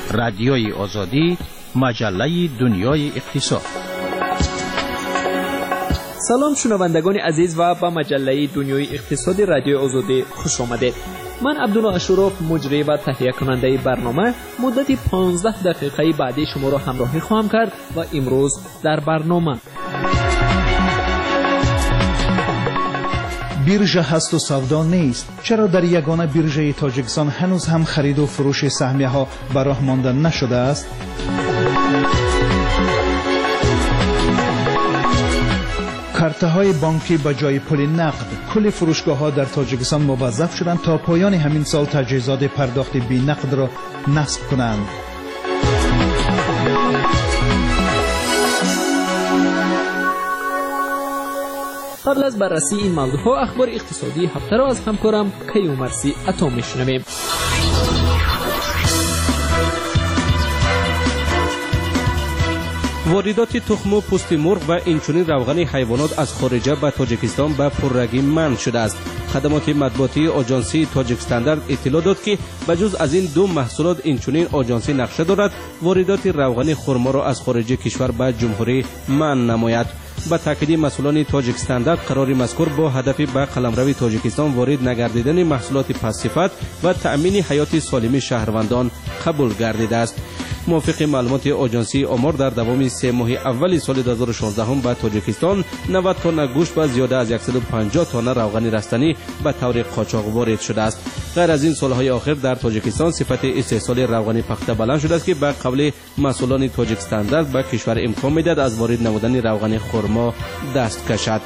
رادیوی آزادی، مجله دنیای اقتصاد. سلام شنوندگان عزیز و به مجله دنیای اقتصادی رادیو آزادی خوش آمدید. من عبدالله اشرف، مجری و تهیه کننده برنامه، مدت 15 دقیقه بعدی شما را همراهی خواهم کرد و امروز در برنامه بیرژه هست و سودا نیست. چرا در یگانه بیرژه تاجیکستان هنوز هم خرید و فروش سهمیه ها به راه مانده نشده است؟ کارت های بانکی به جای پول نقد. کل فروشگاه ها در تاجیکستان موظف شدند تا پایان همین سال تجهیزات پرداخت بی نقد را نصب کنند. قبل از بررسی این موضوعها اخبار اقتصادی هفته را از همکارم کیومرثی عطا میشنویم. واردات تخم و پوست مرغ و اینچنین روغن حیوانات از خارج به تاجیکستان به پررگی منع شده است. خدمات مطبوعاتی آژانسی تاجیک استاندارد اطلاع داد که بجز از این دو محصولات اینچنین آژانسی نقشه دارد واردات روغن خرما را از خارج کشور به جمهوری منع نماید. با تاکید مسئولان تاجیک استاندارد قرار مذکور با هدف به قلمرو تاجیکستان وارد نگردیدن محصولات پس‌صفت و تأمین حیات سالم شهروندان قبول گردیده است. موافق معلومات آژانسی آمار در دوام 3 ماه اول سال 2016 به تاجیکستان 90 تن گوشت و زیاده از 150 تن روغن رستنی به طور قاچاق وارد شده است. غیر از این سالهای آخر در تاجیکستان صفت استحصال روغن پخته بلند شده است که به قول مسئولان تاجیک استاندارد به کشور امکان میدهد از وارد نمودن روغن خرما دست کشد.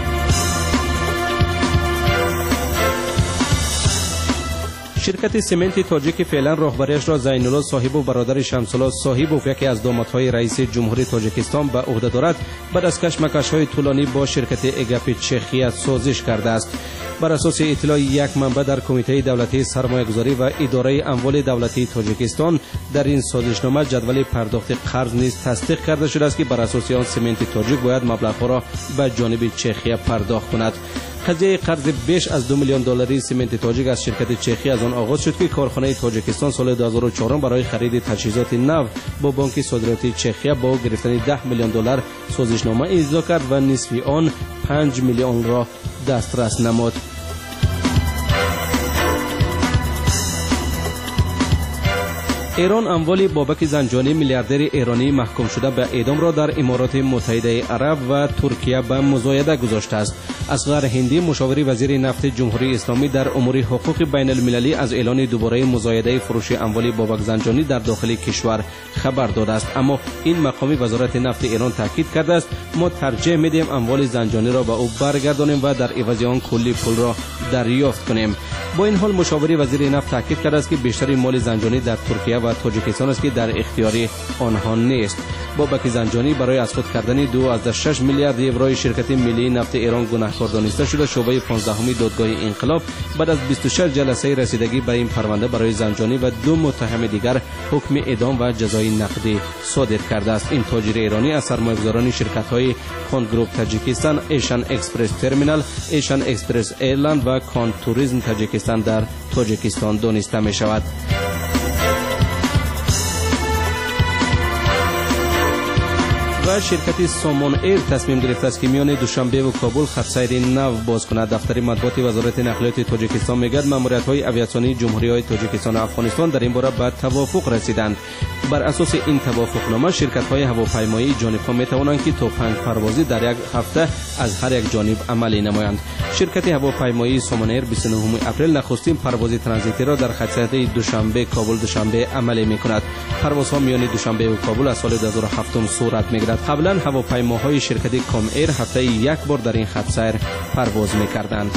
شرکت سمنت تاجیک فعلا راهبریش را زینالله صاحب و برادر شمس‌الله صاحب و یکی از دامادهای رئیس جمهوری تاجیکستان به عهده دارد بعد از کشمکش‌های طولانی با شرکت اگپ چخیه سازش کرده است. بر اساس اطلاع یک منبع در کمیته دولتی سرمایه‌گذاری و اداره اموال دولتی تاجیکستان در این سازشنامه جدول پرداخت قرض نیز تصدیق کرده شده است که بر اساس آن سمنت تاجیک باید مبلغ‌ها را به جانب چخیه پرداخت کند. قضیه قرض بیش از 2 میلیون دلاری سمنت تاجیک از شرکت چخی از آن آغاز شد که کارخانه تاجیکستان سال 2004 برای خرید تجهیزات نو با بانک صادراتی چخیه با گرفتن 10 میلیون دلار سازشنامه امضا کرد و نصف آن 5 میلیون را دسترس نمود. ایران اموال بابک زنجانی میلیاردر ایرانی محکوم شده به اعدام را در امارات متحده عرب و ترکیه به مزایده گذاشته است. اصغر هندی مشاور وزیر نفت جمهوری اسلامی در امور حقوق بین المللی از اعلان دوباره مزایده فروش اموال بابک زنجانی در داخل کشور خبر داده است، اما این مقام وزارت نفت ایران تاکید کرده است ما ترجیح میدیم اموال زنجانی را به او برگردانیم و در عوض آن کلی پول را دریافت کنیم. با این حال مشاور وزیر نفت تاکید کرده است که بیشتر مال زنجانی در ترکیه و تاجیکستان است که در اختیار آنها نیست. بابک زنجانی برای از خود کردن 2.6 میلیارد یورو شرکت ملی نفت ایران گناهکار دانسته شده. شعبه 15 دادگاه انقلاب بعد از 26 جلسه رسیدگی به این پرونده برای زنجانی و 2 متهم دیگر حکم اعدام و جزای نقدی صادر کرده است. این تاجر ایرانی از سرمایه‌گذاران شرکت‌های کان گروپ تاجیکستان، ایشان اکسپرس ترمینال، ایشان اکسپرس ایرلند و کان توریسم تاجیکستان در تاجیکستان دانسته می شود. و شرکت سامان ایر تصمیم گرفته است که میان دوشنبه و کابل خط سیر نو باز کند. دفتر مطبوعات وزارت نقلیات تاجیکستان میگوید ماموریت‌های آویاسیونی جمهوری‌های تاجیکستان و افغانستان در این باره به توافق رسیدند. بر اساس این توافقنامه شرکت‌های هواپیمایی جانب‌ها می‌توانند که تا 5 پروازی در یک هفته از هر یک جانب عملی نمایند. شرکت هواپیمایی سامان ایر 29 اپریل نخستین پرواز ترانزیتی را در خط سیر دوشنبه کابل دوشنبه عملی می‌کند. پروازها میان دوشنبه و کابل از سال 2007 صورت می‌گیرد. قبلا هواپیماهای شرکت کام ایر هفته یک بار در این خط سیر پرواز می‌کردند.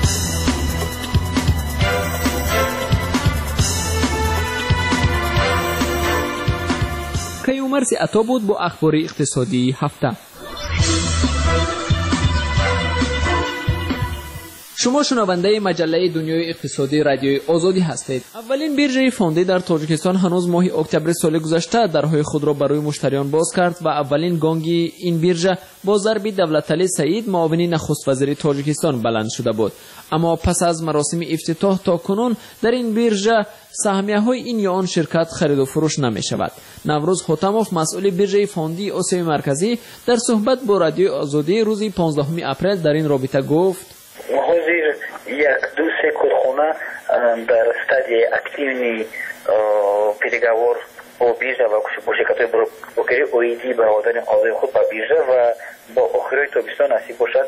کیومرثی عطا بود با اخبار اقتصادی هفته. شما شنونده مجله دنیای اقتصادی رادیوی آزادی هستید. اولین بیرژه فوندی در تاجیکستان هنوز ماه اکتبر سال گذشته درهای خود را برای مشتریان باز کرد و اولین گانگی این بیرژه با ضرب دولتعلی سعید معاون نخست وزیر تاجیکستان بلند شده بود. اما پس از مراسم افتتاح تا کنون در این بیرژه سهمیه‌های این یا آن شرکت خرید و فروش نمی شود. نوروز حاتموف مسئول بیرژه فوندی آسیای مرکزی در صحبت با رادیوی آزادی روز 15 اپریل در این رابطه گفت: حاضر یک دو سه کارخانه در стадии активní переговор با بیرژه و با شرکت‌های بروکری اویدی به آوردن اعضای خود به بیرژه و با آخرای تابستان نصیب باشد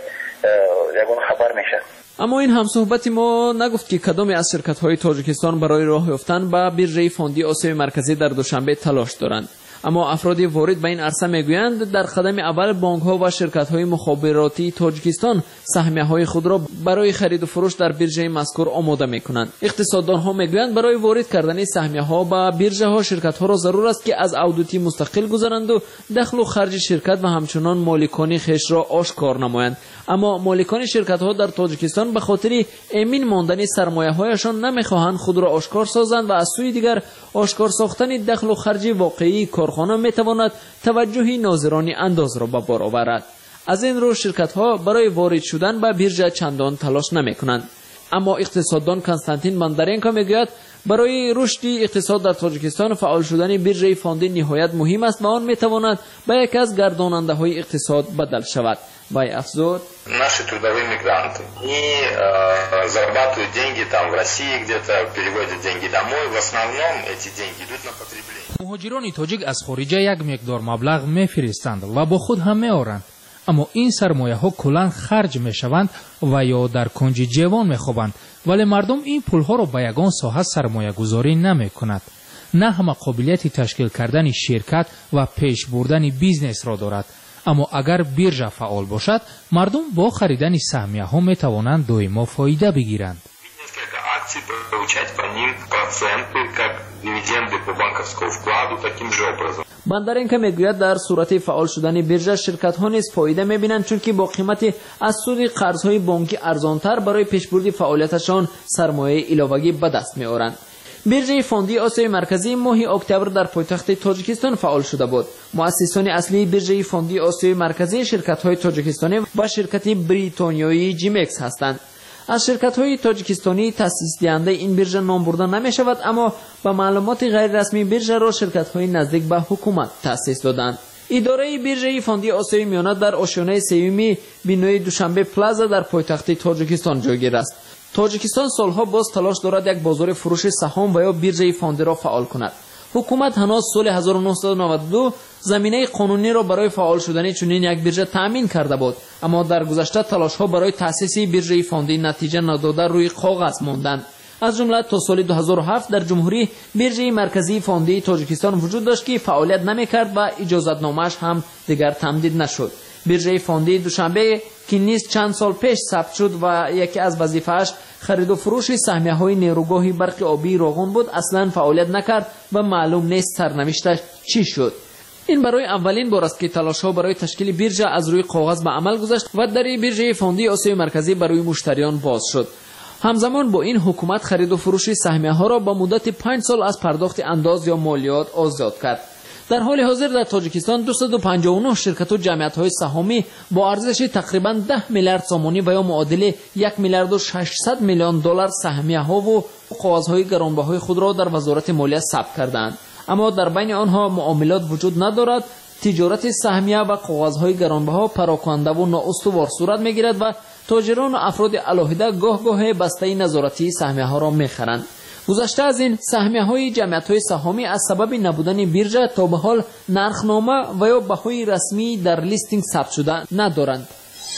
یگان خبر میشه. اما این همصحبت ما نگفت که کدام از شرکت‌های تاجیکستان برای راه یافتن به بیرژه فوندی آسیای مرکزی در دوشنبه تلاش دارند. اما افرادی وارد به این عرصه میگویند در قدم اول بانک‌ها و شرکت‌های مخابراتی تاجیکستان سهمیه‌های خود را برای خرید و فروش در بیرژه مذکور آماده می‌کنند. اقتصاددان‌ها میگویند برای وارد کردن سهمیه‌ها به بیرژه‌ها شرکت‌ها را ضرور است که از اودیتی مستقل گذرند و دخل و خرج شرکت و همچنان مالکانی خیش را آشکار نمایند. اما مالکان شرکت‌ها در تاجیکستان به خاطر امین ماندن سرمایه‌هایشان نمی‌خواهند خود را آشکار سازند و از سوی دیگر آشکار ساختن دخل و خرج واقعی کارخانه می‌تواند توجه ناظران انداز را به بار آورد. از این رو شرکت‌ها برای وارد شدن به بیرژه چندان تلاش نمی‌کنند. اما اقتصاددان کنستانتین بندرینکا میگوید برای رشد اقتصاد در تاجیکستان فعال شدن بیرژه فوندی نهایت مهم است و آن می‌تواند به یکی از گرداننده‌های اقتصاد بدل شود. وای افزود: Наши трудовые мигранты не зарабатывают деньги там в России, где-то переводят деньги домой. В основном эти деньги идут на потребление. مهاجران تاجیک از خارج یک مقدار مبلغ می‌فرستند و با خود هم می‌آورند. اما این سرمایه‌ها کلاً خرج می‌شوند و یا در کنج جوان می‌خوابند، ولی مردم این پول‌ها را به یگان ساحت سرمایه‌گذاری نمی‌کنند. نه همه قابلیت تشکیل کردن شرکت و پیش بردن بیزنس را دارد. اما اگر بیرژه فعال باشد مردم با خریدن سهمیه‌ها می‌توانند دائما فایده بگیرند. Акции получать по ним проценты как дивиденды по банковскому вкладу таким же образом. بندرینکا میگوید در صورت فعال شدن بیرژه شرکت‌ها نیز فایده می‌بینند چون که با قیمت از سود قرض‌های بانکی ارزان‌تر برای پیشبرد فعالیتشان سرمایه علاوه‌ای به دست می‌آورند. بیرژه فوندی آسیای مرکزی ماه اکتبر در پایتخت تاجیکستان فعال شده بود. مؤسسان اصلی بیرژه فوندی آسیای مرکزی شرکت‌های تاجیکستانی و شرکت بریتانیایی جیمکس هستند. از شرکت‌های تاجیکستانی تأسیس دهنده این بیرژه نام برده نمی‌شود، اما با معلومات غیر رسمی بیرژه را شرکت‌های نزدیک به حکومت تأسیس دادند. اداره بیرژه فوندی آسیای میانه در آشیانه سوم بینای دوشنبه پلازا در پایتخت تاجیکستان جایگیر است. تاجیکستان سالها باز تلاش دارد یک بازار فروش سهام و یا بیرژه فوندی را فعال کند. حکومت هنوز سال 1992 زمینه قانونی را برای فعال شدن چنین یک بیرژه تأمین کرده بود، اما در گذشته تلاش‌ها برای تأسیس بیرژه فوندی نتیجه نداده روی کاغذ ماندند. از جمله تا سال 2007 در جمهوری بیرژه مرکزی فوندی تاجیکستان وجود داشت که فعالیت نمی‌کرد و اجازتنامه‌اش هم دیگر تمدید نشد. بیرژه فوندی دوشنبه که نیز چند سال پیش ثبت شد و یکی از وظیفه‌اش خرید و فروش سهمیه‌های نیروگاه برق آبی راغون بود، اصلاً فعالیت نکرد و معلوم نیست سرنوشتش چی شد. این برای اولین بار است که تلاش‌ها برای تشکیل بیرژه از روی کاغذ به عمل گذشت و در بیرژه فوندی آسیای مرکزی برای مشتریان باز شد. همزمان با این حکومت خرید و فروش سهمیه‌ها را با مدت 5 سال از پرداخت انداز یا مالیات آزاد کرد. در حال حاضر در تاجیکستان 259 شرکت و جمعیت‌های سهامی با ارزش تقریباً 10 میلیارد سامانی و یا معادل 1 میلیارد و 600 میلیون دلار سهمیه‌ها و کاغذهای گرانبهای خود را در وزارت مالیه ثبت کردند. اما در بین آنها معاملات وجود ندارد. تجارت سهمیه و کاغذهای گرانبها پراکنده و نااستوار صورت می‌گیرد و تاجران و افراد علاهده گاه بسته نظارتی سهمیه‌ها را می‌خرند. گذشته از این سهمیه‌های جمعیت‌های سهامی از سبب نبودن بیرژه تا به حال نرخنامه و یا بهای رسمی در لیستینگ ثبت شده ندارند.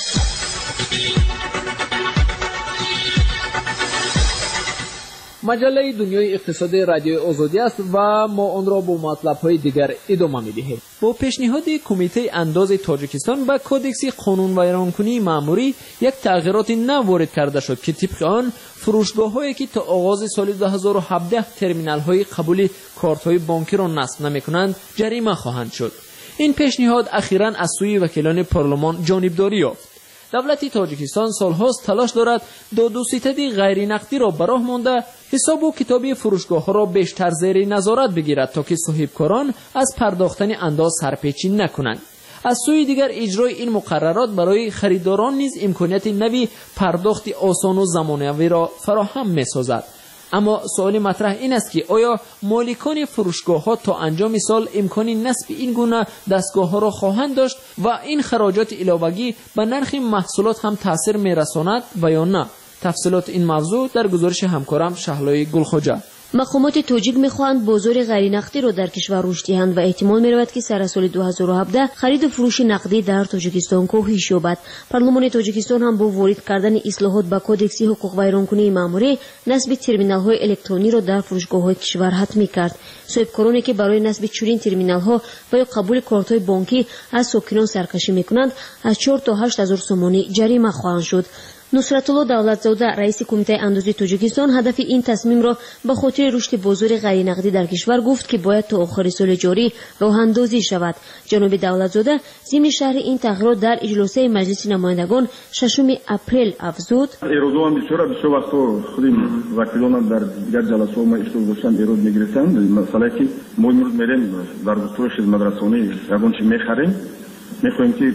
مجله دنیای اقتصادی رادیو آزادی است و ما آن را با مطلب‌های دیگر ادامه می‌دهیم. با پیشنهاد کمیته انداز تاجیکستان به کدکس قانون ویرانکنی مأموری یک تغییرات نو وارد کرده شد که طبق آن فروشگاه‌هایی که تا آغاز سال 2017 ترمینال‌های قبول کارت‌های بانکی را نصب نمی‌کنند جریمه خواهند شد. این پیشنهاد اخیراً از سوی وکیلان پارلمان جانبداری یافت. دولت تاجیکستان سالهاست تلاش دارد دادوستدی غیر نقدی را به راه مانده حساب و کتابی فروشگاه‌ها را بیشتر زیر نظارت بگیرد تا که صاحبکاران از پرداختن انداز سرپیچی نکنند. از سوی دیگر اجرای این مقررات برای خریداران نیز امکانیت نوی پرداخت آسان و زمانه‌ای را فراهم می‌سازد. اما سوال مطرح این است که آیا مالکان فروشگاه‌ها تا انجام سال امکان نصب این گونه دستگاه‌ها را خواهند داشت و این خراجات علاوه‌ای به نرخ محصولات هم تاثیر می‌رساند و یا نه؟ تفصیلات این موضوع در گزارش همکارم شهلای گلخواجه. مقامات تاجیک می‌خواهند بازار غیر نقدی را در کشور رشد دهند و احتمال می‌رود که سر سال 2017 خرید و فروش نقدی در تاجیکستان کاهش یابد. پارلمان تاجیکستان هم با وارد کردن اصلاحات به کدکس حقوق ویرانکنی مأموری نصب ترمینال‌های الکترونی را در فروشگاه‌های کشور حتمی کرد. صاحبکارانی که برای نصب چنین ترمینال‌ها و یا قبول کارت‌های بانکی از ساکنان سرکشی می‌کنند از 4 تا 8 هزار سومانی جریمه خواهند شد. نصرتالله دولتزاده رئیس کمیته اندازی تاجیکستان هدف این تصمیم را به خاطر رشد بازار غیر نقدی در کشور گفت که باید تا آخر سال جاری راه اندازی شود. جناب دولتزاده ضمن شرح این تغییرات در اجلاس مجلس نمایندگان 6 اپریل افزود: امروز هم بسیار وقتا خودیم وکیلان در دیگر جلسات ما اشتراک داشتن ایراد میگرفتند. مثلا که ما امروز میریم در دستور خدمت رسانی یگان چی میخریم میخوایم که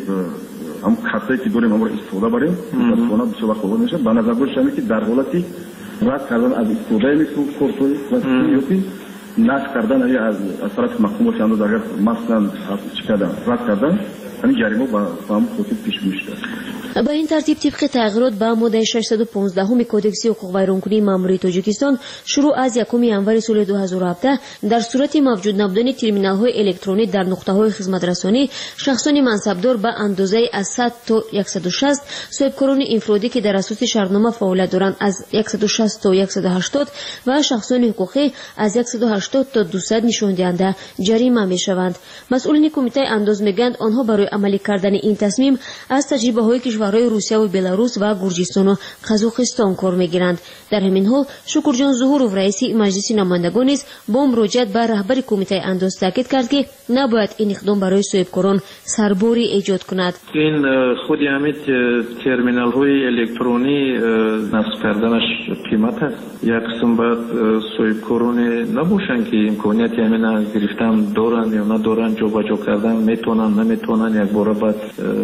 هم خطایی که داریم امروز استفاده بریم متاسفانه بسیار وقت خورد میشه. به نظر گذاشت که در حالتی رد کردن از استفاده میتونه کورسوی واسطی نصب کردن از طرف محکوم انداز اگر مثلا چیکار رد کردن همین جریمه با هم خودی پیش میشه. به این ترتیب طبق تغییرات به ماده 615 کدکس حقوق ویرانکنی مأموری تاجیکستان شروع از 1 ینور سال 2017 در صورت موجود نبودن ترمینال‌های الکترونی در نقطه‌های خدمت رسانی شخصان منصبدار به اندازه از 100 تا 160 صاحبکاران انفرادی که در اساس شرطنامه فعالیت دارند از 160 تا 180 و شخصان حقوقی از 180 تا 200 نشان دهنده جریمه می‌شوند. مسئولین کمیته انداز میگویند آنها برای عملی کردن این تصمیم از تجربه‌های کشورهای روسیه و بلاروس و گرجستان و قزاقستان کار میگیرند. در همین حال شکرجان ظهورov رئیس مجلس نمایندگان نیز با مراجعت به رهبر کمیته انداز تاکید کرد که نباید این اقدام برای صاحبکاران سرباری ایجاد کند. این خود همین ترمینال های الکترونی نصب کردنش قیمت است. یک قسم باید صاحبکاران نباشند که امکانیت همین گرفتن دارن یا ندارن، جابجا کردن میتونن نمیتونن، یک بار بعد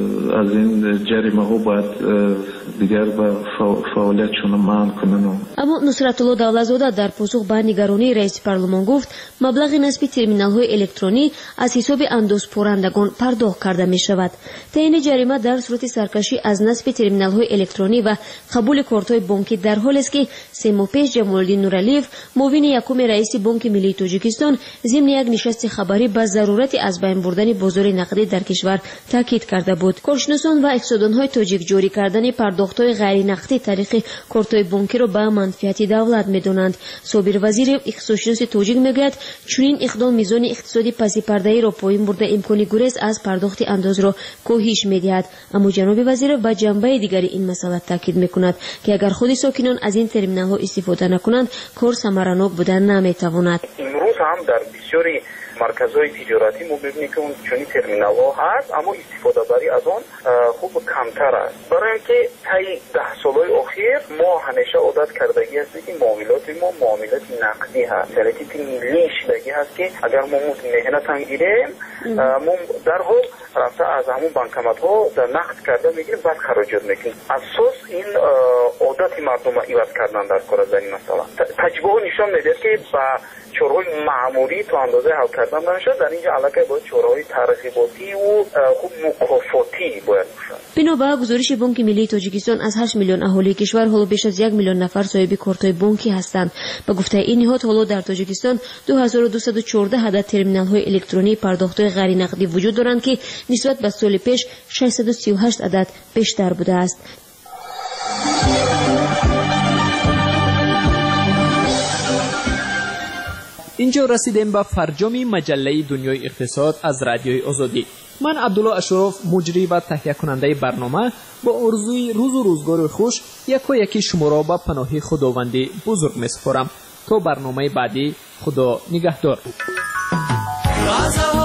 از این جریمه ها باید دیگر به فعالیتشون منع کنن. اما نصرتالله دولتزاده در پاسخ به نگرانی رئیس پارلمان گفت مبلغ نصب ترمینال های الکترونی از حساب اندازپرندگان پرداخت کرده می شود. تعیین جریمه در صورت سرکشی از نصب ترمینال های الکترونی و قبول کارت های بانکی در حال است که 3 ماه پیش جمالدین نورعلیف معاون یکم رئیس بانک ملی تاجیکستان ضمن یک نشست خبری به ضرورت از بین بردن بازار نقدی در کشور تاکید کرده بود. کارشناسان و اقتصاددانهای تاجیک جاری کردن پرداخت‌های غیر نقدی طریق کارت‌های بانکی را به منفعت دولت می‌دانند. صابر وزیر اقتصادشناس تاجیک می‌گوید چنین اقدام میزان اقتصادی پس پرده‌ای را پایین برده امکان گریز از پرداخت انداز را کاهش می‌دهد. اما جناب وزیر به جنبه دیگری این مسئله تاکید می‌کند که اگر خود ساکنان از این ترمینال‌ها استفاده نکنند کار ثمرناک بودن نمی‌تواند. امروز هم در بسیاری مرکزهای تجارتی ما می‌بینیم که اون چنین ترمینال‌ها هست اما استفاده بری از آن خوب کمتر است. برای اینکه طی 10 سال‌های اخیر ما همیشه عادت کردگی است که معاملات ما معاملات نقدی هست. یعنی که ملی شدگی هست که اگر ما مهنت انگیریم ما در حال رفته از همون بانکمات‌ها در نقد کرده میگیریم بعد خراجات میکنیم. اساس این عادت مردم عوض کردن در کار از این مسئله. تجربه نشان میده که با چورهای معمولی تو اندازه حل کردن نمیشه. در اینجا علاقه باید چورهای ترغیباتی و خوب مکافاتی باید باشد. بنا به گزارش بانک ملی تاجیکستان از 8 میلیون اهالی کشور حالا بیش از 1 میلیون نفر صاحب کارت‌های بانکی هستند. به گفته این نهاد حالا در تاجیکستان 2214 عدد ترمینال‌های الکترونی پرداخت‌های غیر نقدی وجود دارند که نسبت به سال پیش 638 عدد بیشتر بوده است. اینجا رسیدیم به فرجام مجله دنیای اقتصاد از رادیوی آزادی. من عبدالله اشرف مجری و تهیه کننده برنامه با آرزوی روز و روزگار خوش یکی شما را به پناه خداوند بزرگ می‌سپارم. تا برنامه بعدی خدا نگهدار.